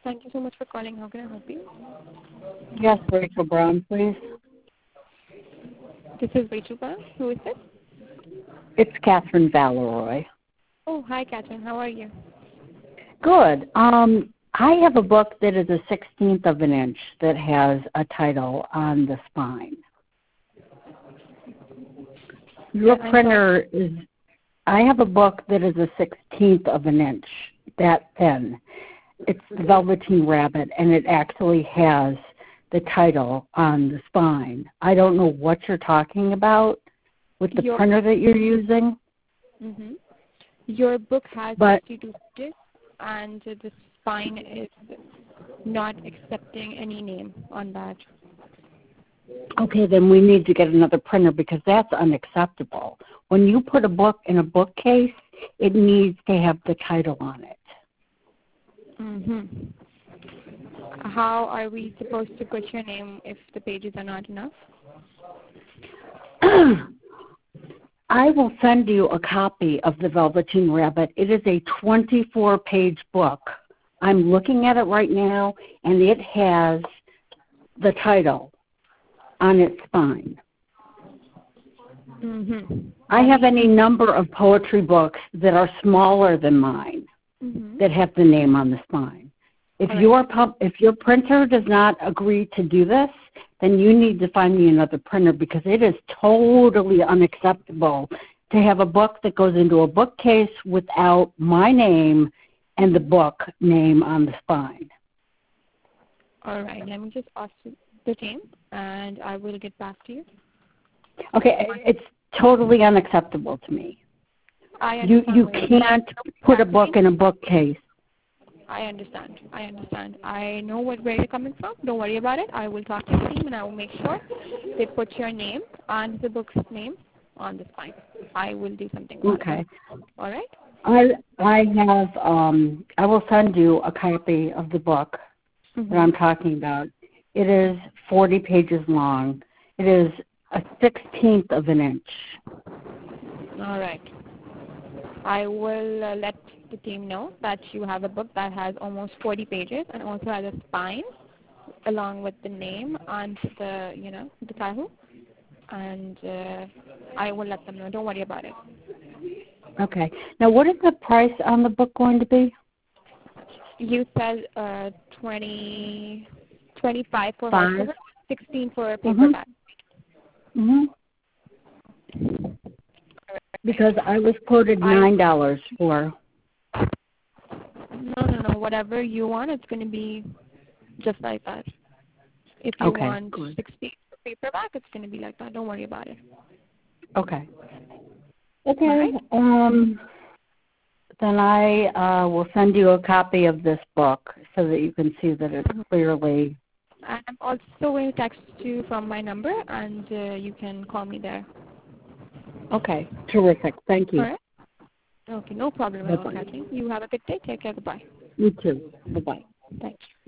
Thank you so much for calling. How can I help you? Yes, Rachel Brown, please. This is Rachel Brown. Who is this? It's Catherine Valeroy. Oh, hi, Catherine. How are you? Good. I have a book that is a 16th of an inch that has a title on the spine. Your printer is, I have a book that is a 16th of an inch, that thin. It's the Velveteen Rabbit, and it actually has the title on the spine. I don't know what you're talking about with the printer that you're using. Mm-hmm. Your book has 62 pages, and the spine is not accepting any name on that. Okay, then we need to get another printer because that's unacceptable. When you put a book in a bookcase, it needs to have the title on it. Mm-hmm. How are we supposed to put your name if the pages are not enough? I will send you a copy of The Velveteen Rabbit. It is a 24-page book. I'm looking at it right now, and it has the title on its spine. Mm-hmm. I have any number of poetry books that are smaller than mine that have the name on the spine. If your printer does not agree to do this, then you need to find me another printer because it is totally unacceptable to have a book that goes into a bookcase without my name and the book name on the spine. All right. Let me just ask the team, and I will get back to you. Okay, it's totally unacceptable to me. You can't put a book in a bookcase. I understand. I know where you're coming from. Don't worry about it. I will talk to the team, and I will make sure they put your name and the book's name on the spine. I will do something about it. All right? I will send you a copy of the book that I'm talking about. It is 40 pages long. It is a 16th of an inch. All right. I will let the team know that you have a book that has almost 40 pages and also has a spine along with the name and the title. And I will let them know. Don't worry about it. Okay. Now, what is the price on the book going to be? You said 25 for hardcover, 16 for paperback. Because I was quoted $9 for. No. Whatever you want, it's going to be just like that. If you want 16 for paperback, it's going to be like that. Don't worry about it. Okay. Then I will send you a copy of this book so that you can see that it's clearly. I'm also going to text you from my number, and you can call me there. Okay. Terrific. Thank you. All right. Okay. No problem at all, Kathleen. You have a good day. Take care. Goodbye. You too. Bye-bye. Thank you.